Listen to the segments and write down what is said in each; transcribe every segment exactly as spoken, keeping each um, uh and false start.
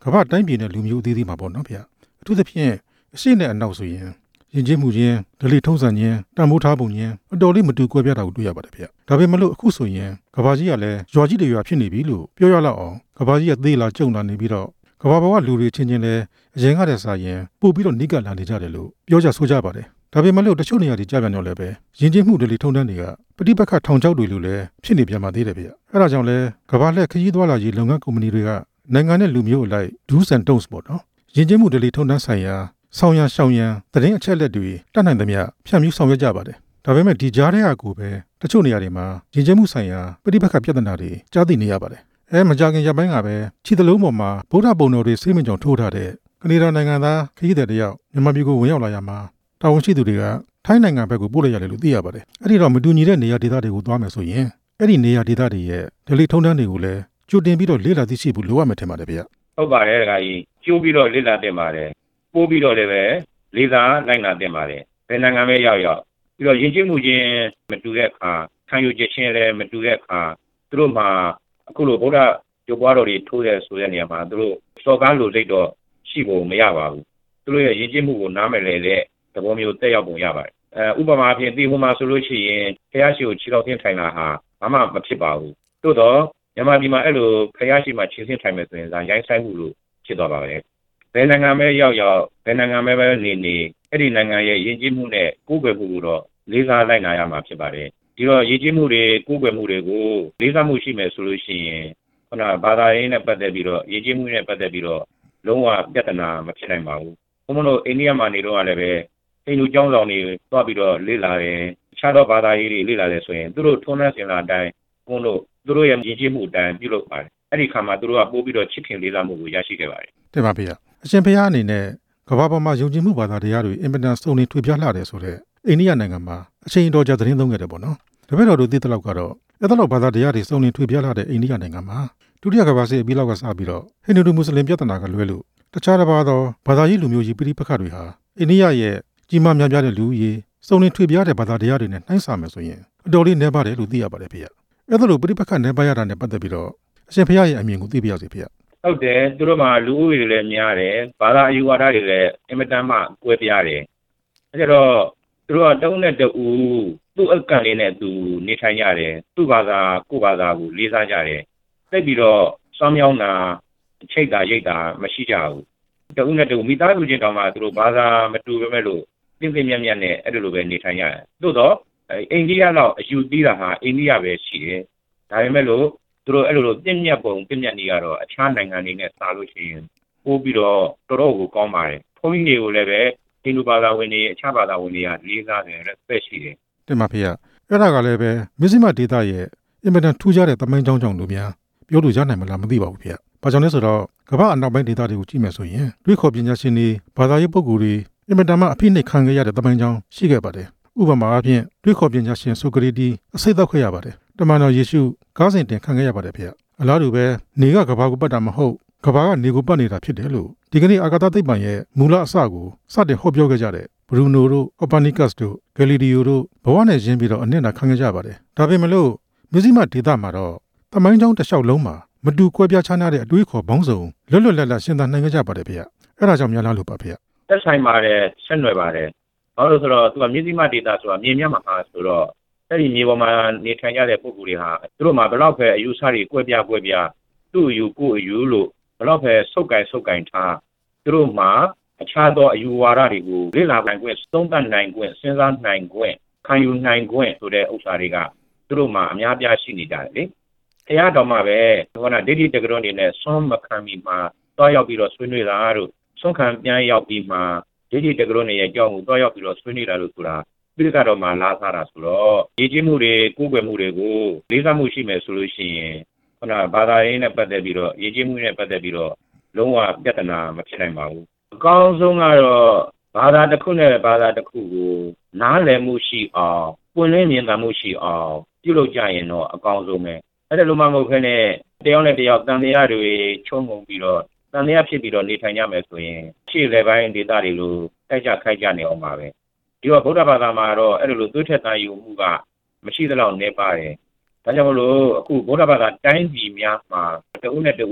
ကမ္ဘာတိုင်းပြည်နဲ့လူမျိုးအသီးသီးမှာပေါ့နော်ဗျအထူးသဖြင့်အရှိနဲ့အနောက်ဆိုရင်ယဉ်ကျေးမှုချင်းဓလေ့ထုံးစံချင်းတန်ဖိုးထားပုံချင်းအတော်လေးမတူကွဲပြားတာကိုတွေ့ရပါတယ်ဗျဒါပေမဲ့လို့အခုဆိုရင်ကမ္ဘာကြီးကလည်းရွာကြီးတွေရွာဖြစ်နေပြီလို့ပြောရလောက်အောင်ကမ္ဘာကြီးကသေးလာကျုံလာနေပြီးတော့ကမ္ဘာပေါ်ကလူတွေချင်းချင်းလည်းအရင်ကတည်းကရင်ပို့ပြီးတော့နိကလာနေကြတယ်လို့ပြောကြဆိုကြပါတယ်ဒါပေမဲ့လို့တချို့နေရာတွေကြာပြန်တော့လည်းပဲယဉ်ကျေးမှုဓလေ့ထုံးတမ်းတွေကပဋိပက္ခထောင်ချောက်တွေလို့လည်းဖြစ်နေပြန်ပါသေးတယ်ဗျအဲဒါကြောင့်လည်းကမ္ဘာလက်ခရီးသွားလာရေးလုပ်ငန်းကုမ္ပဏီတွေကနိုင်ငံနဲ့လူမျိုးအလိုက် do's and don'ts ပေါ့နော်ယဉ်ကျေးမှုဓလေ့ထုံးတမ်းဆိုင်ရာဆောင်ရန်ရှောင်ရန်သတင်းအချက်လက်တွေတတ်နိုင်သမျှဖြန့်ဖြူးဆောင်ရွက်ကြပါတယ်ဒါပေမဲ့ဒီကြားထဲအကူပဲတချို့နေရာတွေမှာယဉ်ကျေးမှုဆိုင်ရာပဋိပက္ခပြဿနာတွေကြားသိနေရပါတယ်အဲမကြခင်ရပိုင်းကပဲခြေသလုံးပေါ်မှာဗုဒ္ဓဘုံတော်တွေစိတ်မကြောင်ထိုးထားတဲ့ကနေဒါနိုင်ငံသားခရီးသည်တယောက်မြန်မာပြည်ကိုဝင်ရောက်လာရမှာတာဝန်ရှိသူတွေကထိုင်းနိုင်ငံဘက်ကိုပို့လိုက်ရတယ်လို့သိရပါတယ်အဲ့ဒီတော့မတူညီတဲ့နေရာဒေသတွေကိုသွားမယ်ဆိုရင်အဲ့ဒီနေရာဒေသတွေရဲ့ဓလေ့ထုံးတမ်းတွေကိုလည်းကြိုတင်ပြီးတော့လေ့လာသိရှိဖို့လိုအပ်မယ်ထင်ပါတယ်ဗျဟုတ်ပါတယ်ဒကာကြီးကျိုးပြီးတော့လေ့လာတင်ပါတယ်ပို့ပြီးတော့လည်းပဲလေးစားနိုင်လာတင်ပါတယ်ဘယ်နိုင်ငံပဲရောက်ရောက်ပြီးတော့ယဉ်ကျေးမှုချင်းမတူတဲ့အခါခံယူချက်ချင်းလည်းမတူတဲ့အခါသူတို့မှာအခုလိုဗုဒ္ဓကျိုးပွားတော်တွေထိုးတဲ့ဆိုတဲ့နေရာမှာသူတို့စော်ကားလိုစိတ်တော့ရှိဖို့မရပါဘူးသူတို့ရဲ့ယဉ်ကျေးမှုကိုနားမလည်တဲ့သဘောမျိုးတက်ရောက်ပုံရပါတယ်အဲဥပမာအဖြစ်ဒီဟိုမှာဆိုလို့ရှိရင်ဖះရှိကိုခြေတော်ဆင်းထိုင်တာဟာဘာမှမဖြစ်ပါဘူးသို့တော့မြန်မာပြည်မှာအဲ့လိုဖះရှိမှာခြေဆင်းထိုင်မယ်ဆိုရင်ဒါရိုင်းဆိုင်မှုလို့ဖြစ်သွားပါပဲဘယ်နိုင်ငံပဲရောက်ရောက်ဘယ်နိုင်ငံပဲပဲနေနေအဲ့ဒီနိုင်ငံရဲ့ယဉ်ကျေးမှုနဲ့ကိုးကွယ်မှုကိုတော့လေးစားလိုက်နာရမှာဖြစ်ပါတယ်ဒီတော့ယဉ်ကျေးမှုတွေကိုးကွယ်မှုတွေကိုလေးစားမှုရှိမယ်ဆိုလို့ရှိရင်ခုနဘာသာရေးနဲ့ပတ်သက်ပြီးတော့ယဉ်ကျေးမှုနဲ့ပတ်သက်ပြီးတော့လုံးဝပြဿနာမဖြစ်နိုင်ပါဘူးဘုံမလို့အိန္ဒိယမှာနေတော့လည်းပဲအိန္ဒိယကျောင်းဆောင်တွေတွားပြီးတော့လေ့လာတယ်ခြားသောဘာသာရေးတွေလေ့လာတယ်ဆိုရင်သူတို့ထုံးတမ်းစင်လာအတိုင်းဘုံလို့သူတို့ရဲ့ယဉ်ကျေးမှုအတိုင်းပြုလုပ်ပါတယ်အဲ့ဒီခါမှာသူတို့ကပို့ပြီးတော့ချစ်ခင်လေးစားမှုကိုရရှိခဲ့ပါတယ်တင်ပါဗျာအရှင်ဘုရားအနေနဲ့ကမ္ဘာပေါ်မှာယုံကြည်မှုဘာသာတရားတွေအင်မတန်စုံလင်ထွေပြားလှတယ်ဆိုတဲ့အိန္ဒိယနိုင်ငံမှာအချိန်တော်ကြာသတင်းသုံးခဲ့တယ်ပေါ့နော်တပည့်တော်တို့သိတဲ့လောက်ကတော့အဲ့ဒါလောက်ဘာသာတရားတွေစုံလင်ထွေပြားလှတဲ့အိန္ဒိယနိုင်ငံမှာဒုတိယကမ္ဘာစစ်အပြီးလောက်ကစပြီးတော့ဟိန္ဒူမွတ်စလင်ပြဿနာကလွဲလို့တခြားတစ်ပါးသောဘာသာရေးလူမျိုးကြီးပဋိပက္ခတွေဟာအိန္ဒိယရဲ့ကြီးမားများပြားတဲ့လူဦးရေစုံလင်ထွေပြားတဲ့ဘာသာတရားတွေနဲ့နှိုင်းစာမယ်ဆိုရင်အတော်လေးနည်းပါတယ်လို့သိရပါတယ်ဖေ။အဲ့ဒါလိုပဋိပက္ခနည်းပါးရတာနဲ့ပတ်သက်ပြီးတော့အရှင်ဘုရားရဲ့အမြင်ကိုသိပြရစီဖေ။ဟုတ်တယ်သူတို့မှာလူဦးရေတွေလည်းများတယ်ဘာသာအယူဝါဒတွေလည်းအင်မတန်မှကွဲပြားတယ်။အဲဒါတော့သူတို့ကတုံးနဲ့တူသူ့အကန့်လေးနဲ့သူနေထိုင်ကြတယ်သူ့ဘာသာကိုယ့်ဘာသာကိုလေးစားကြတယ်။သိပြီးတော့စောင်းမြောင်းတာချိတ်တာရိတ်တာမရှိကြဘူး။တူနဲ့တူမိသားစုချင်းတောင်မှသူတို့ဘာသာမတူပဲမဲ့လို့ပြင်းပြင်းမြတ်မြတ်နဲ့အဲ့လိုပဲနေထိုင်ရတယ်။သို့တော့အိန္ဒိယလောက်အယူသီးတာဟာအိန္ဒိယပဲရှိတယ်။ဒါပေမဲ့လို့သူတို့အဲ့လိုလိုပြင်းပြတ်ပုံပြင်းပြတ်နေရတော့အခြားနိုင်ငံတွေနဲ့စားလို့ရှိရင်ပို့ပြီးတော့တော်တော်ကိုကောင်းပါတယ်။ဘုန်းကြီးတွေကိုလည်းပဲဟိန္ဒူဘာသာဝင်တွေအခြားဘာသာဝင်တွေကလေးစားတယ် respect ရှိတယ်။တင်ပါဖေ။အဲ့ဒါကလည်းပဲမဇ္ဈိမဒေသရဲ့အင်မတန်ထူးခြားတဲ့သမိုင်းကြောင်းကြောင့်လို့များပြောလို့ရနိုင်မလားမသိပါဘူးဖေ။ဘာကြောင့်လဲဆိုတော့ကမ္ဘာအနောက်ပိုင်းဒေသတွေကိုကြည့်မယ်ဆိုရင်တွေးခေါ်ပညာရှင်တွေဘာသာရေးပုဂ္ဂိုလ်တွေအင်မတန်မှအဖိနှိပ်ခံခဲ့ရတဲ့သမိုင်းကြောင်းရှိခဲ့ပါတယ်။ဥပမာအားဖြင့်တွေးခေါ်ပညာရှင်ဆိုကရေတီအစိတ်သက်ခဲ့ရပါတယ်။တမန်တော်ယေရှုကားစဉ်တင်ခံခဲ့ရပါတယ်ဖေ။အလားတူပဲနေကကဘာကိုပတ်တာမဟုတ်ကဘာကနေကိုပတ်နေတာဖြစ်တယ်လို့ဒီကနေ့အာဂါသသိပ္ပံရဲ့မူလအစကိုစတင်ဟောပြောခဲ့ကြတဲ့ဘရူနိုတို့ဟောပါနီကတ်တို့ဂယ်လီလီယိုတို့ဘဝနဲ့ရင်းပြီးတော့အနစ်နာခံခဲ့ကြပါတယ်။ဒါပေမဲ့လို့မဇ္ဈိမဒေသမှာတော့သမိုင်းကြောင်းတစ်လျှောက်လုံးမှာမတူကွဲပြားခြားနားတဲ့အတွေးခေါ်ပေါင်းစုံလွတ်လွတ်လပ်လပ်ရှင်းသနိုင်ကြပါတယ်ဖေ။အဲ့ဒါကြောင့်များလားလို့ပါဖေ။သက်ဆိုင်ပါတယ်ဆက်နွယ်ပါတယ်။ဘာလို့ဆိုတော့သူကမဇ္ဈိမဒေသဆိုတာမြေမြတ်မှာဆိုတော့အဲ့ဒီမြေပေါ်မှာနေထိုင်ကြတဲ့ပုဂ္ဂိုလ်တွေဟာသူတို့မှာဘလောက်ပဲအယူဆတွေကွဲပြားကွဲပြားသူ့အယူကိုအယူလို့ဘလောက်ပဲစုပ်ကင်စုပ်ကင်ထားသူတို့မှာအခြားသောအယူဝါဒတွေကိုလေ့လာနိုင်ခွင့်သုံးသပ်နိုင်ခွင့်စဉ်းစားနိုင်ခွင့်ခံယူနိုင်ခွင့်ဆိုတဲ့ဥစ္စာတွေကသူတို့မှာအများပြားရှိနေကြတယ်လေ။တရားတော်မှာပဲဟိုကဒိဋ္ဌိတက္ကသိုလ်အနေနဲ့ဆွမ်းမခံပြီးမှတွားရောက်ပြီးတော့ဆွေးနွေးတာတို့ဆွမ်းခံပြန်ရောက်ပြီးမှဒိဋ္ဌိတက္ကသိုလ်ရဲ့အကြောင်းကိုတွားရောက်ပြီးတော့ဆွေးနွေးတာလို့ဆိုတာပြိတ္တတော်မှာလားစားတာဆိုတော့ရည်ကြည်မှုတွေကိုယ်ွယ်မှုတွေကိုလေးစားမှုရှိမယ်ဆိုလို့ရှိရင်ခုနဘာသာရေးနဲ့ပတ်သက်ပြီးတော့ရည်ကြည်မှုနဲ့ပတ်သက်ပြီးတော့လုံးဝပြဿနာမဖြစ်နိုင်ပါဘူးအကောင်းဆုံးကတော့ဘာသာတစ်ခုနဲ့ဘာသာတစ်ခုကိုနားလည်မှုရှိအောင်ပွင့်လင်းမြင်သာမှုရှိအောင်ပြုလုပ်ကြရင်တော့အကောင်းဆုံးပဲအဲ့ဒါလိုမှမဟုတ်ဘဲနဲ့တယောက်နဲ့တယောက်တန်တရားတွေချုံငုံပြီးတော့တန်တရားဖြစ်ပြီးတော့နေထိုင်ကြမယ်ဆိုရင်ရှေ့လေပိုင်းဒေသတွေလိုတိုက်ကြခိုက်ကြနေအောင်ပါပဲဒီတော့ဗုဒ္ဓဘာသာမှာတော့အဲ့လိုလိုသွေးထက်တန်ယူမှုကမရှိသလောက်နေပါတယ်ဒါကြောင့်မလို့အခုဗုဒ္ဓဘာသာတိုင်းပြည်များမှာတဦးနဲ့တဦး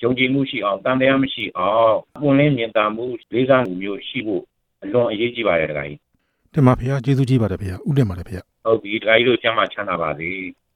ယုံကြည်မှုရှိအောင်တန်တရားမရှိအောင်ပွင့်လင်းမြင်သာမှုလေးစားမှုမျိုးရှိဖို့အလွန်အရေးကြီးပါတယ်တခါကြီးတင်ပါဗျာကျေးဇူးကြီးပါတယ်ဗျာဥတည်ပါတယ်ဗျာဟုတ်ပြီတခါကြီးတို့ကျမ်းမာချမ်းသာပါစေ